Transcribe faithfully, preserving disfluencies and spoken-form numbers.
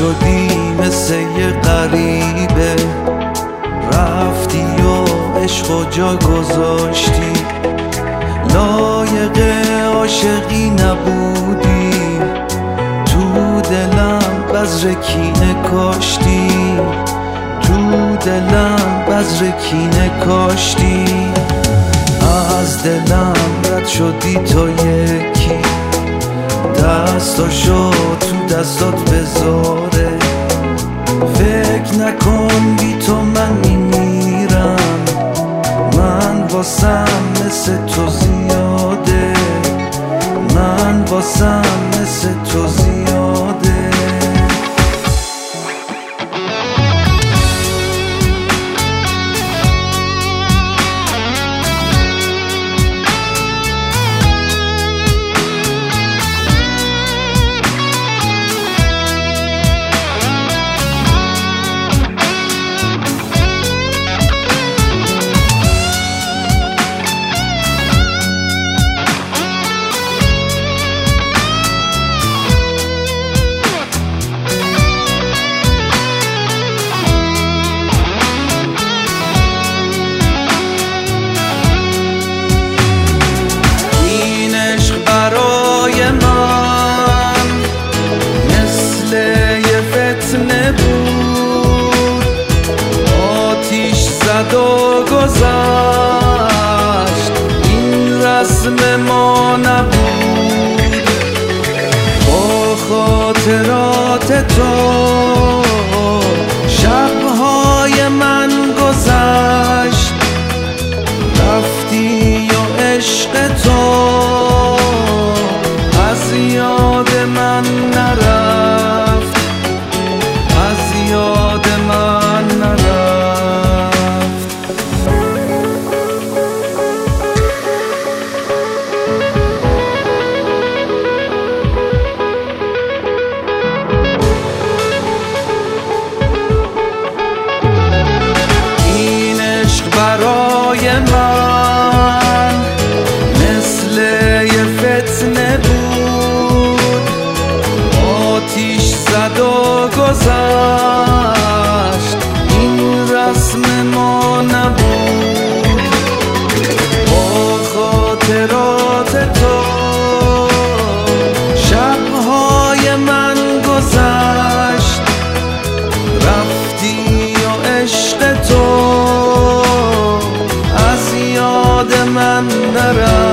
شدی مثل یه غریبه، رفتی و عشق و جا گذاشتی، لایق عاشقی نبودی، تو دلم بذر کینه کاشتی، تو دلم بذر کینه کاشتی. از دلم رد شدی تو یکی، دستاشو تو دستات بذاره، فکر نکن بی تو من میمیرم، من واسم مثل تو زیاده، من واسم مثل تو زیاده. و گذشت این رسم ما نبود، با خاطرات تو شبهای من گذشت، رفتی و عشق تو از یاد من نرفت، از یاد من نرفت. برای من مثل یه فتنه بود، آتیش زد و گذشت این رسم ما نبود، با خاطرات تو شبهای من گذشت، رفتی و عشق تو از یاد من نرفت.